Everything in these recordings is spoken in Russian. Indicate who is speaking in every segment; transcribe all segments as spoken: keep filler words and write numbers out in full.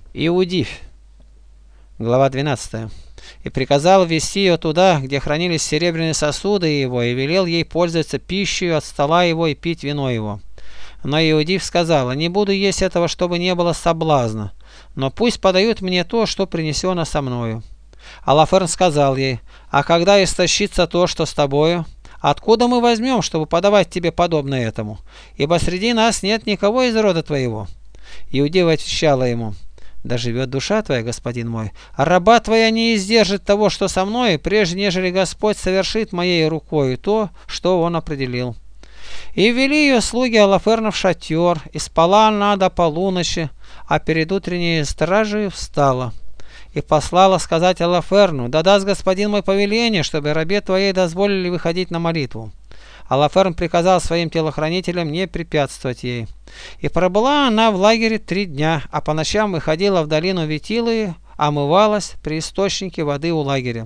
Speaker 1: Иудивь. Глава двенадцатая. И приказал ввести ее туда, где хранились серебряные сосуды его, и велел ей пользоваться пищей от стола его и пить вино его. Но Иудивь сказала: не буду есть этого, чтобы не было соблазна, но пусть подают мне то, что принесено со мною. Алаферн сказал ей: а когда истощится то, что с тобою, откуда мы возьмем, чтобы подавать тебе подобно этому? Ибо среди нас нет никого из рода твоего. Иудив отвечала ему: да живет душа твоя, господин мой, а раба твоя не издержит того, что со мной, прежде нежели Господь совершит моей рукою то, что он определил. И ввели ее слуги Алаферна в шатер, и спала она до полуночи, а перед утренней стражей встала. И послала сказать Алаферну: да даст господин мой повеление, чтобы рабе твоей дозволили выходить на молитву. Алаферн приказал своим телохранителям не препятствовать ей. И пробыла она в лагере три дня, а по ночам выходила в долину Ветилы, омывалась при источнике воды у лагеря.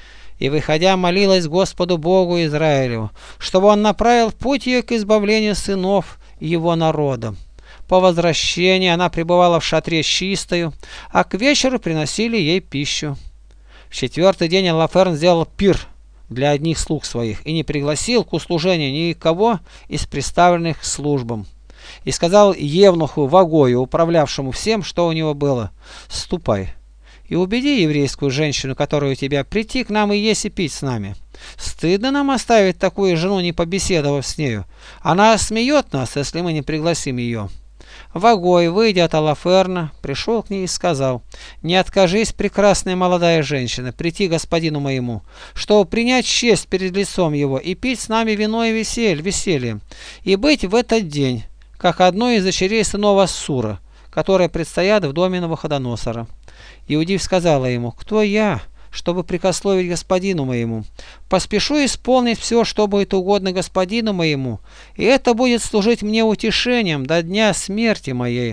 Speaker 1: И, выходя, молилась Господу Богу Израилю, чтобы он направил путь ее к избавлению сынов его народа. По возвращении она пребывала в шатре чистою, а к вечеру приносили ей пищу. В четвертый день Алаферн сделал пир для одних слуг своих и не пригласил к услужению никого из представленных к службам. И сказал евнуху Вагою, управлявшему всем, что у него было: ступай и убеди еврейскую женщину, которая у тебя, прийти к нам и есть и пить с нами. Стыдно нам оставить такую жену, не побеседовав с нею. Она осмеет нас, если мы не пригласим ее. Вагой, выйдя от Алаферна, пришел к ней и сказал: не откажись, прекрасная молодая женщина, прийти господину моему, чтобы принять честь перед лицом его и пить с нами вино и веселье, веселье, и быть в этот день, как одной из дочерей сынов Ассура, которые предстоят в доме Навуходоносора. Иудив сказала ему: кто я, чтобы прикословить господину моему? Поспешу исполнить все, что будет угодно господину моему, и это будет служить мне утешением до дня смерти моей.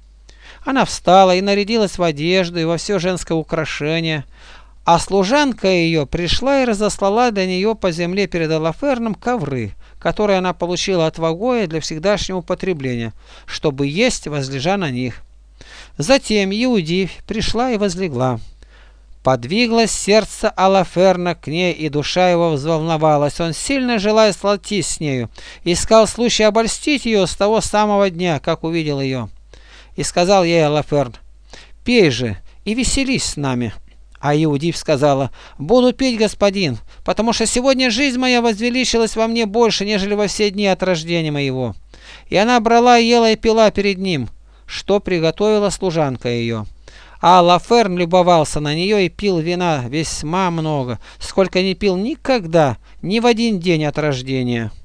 Speaker 1: Она встала и нарядилась в одежду и во все женское украшение, а служанка ее пришла и разослала для нее по земле перед Алаферном ковры, которые она получила от Вагоя для всегдашнего употребления, чтобы есть, возлежа на них. Затем Иудивь пришла и возлегла. Подвиглось сердце Алаферна к ней, и душа его взволновалась. Он, сильно желая сладить с нею, искал случай обольстить ее с того самого дня, как увидел ее. И сказал ей Алаферн: пей же и веселись с нами. А Иудивь сказала: буду петь, господин, потому что сегодня жизнь моя возвеличилась во мне больше, нежели во все дни от рождения моего. И она брала, ела и пила перед ним, что приготовила служанка ее. А Алаферн любовался на нее и пил вина весьма много, сколько не пил никогда, ни в один день от рождения.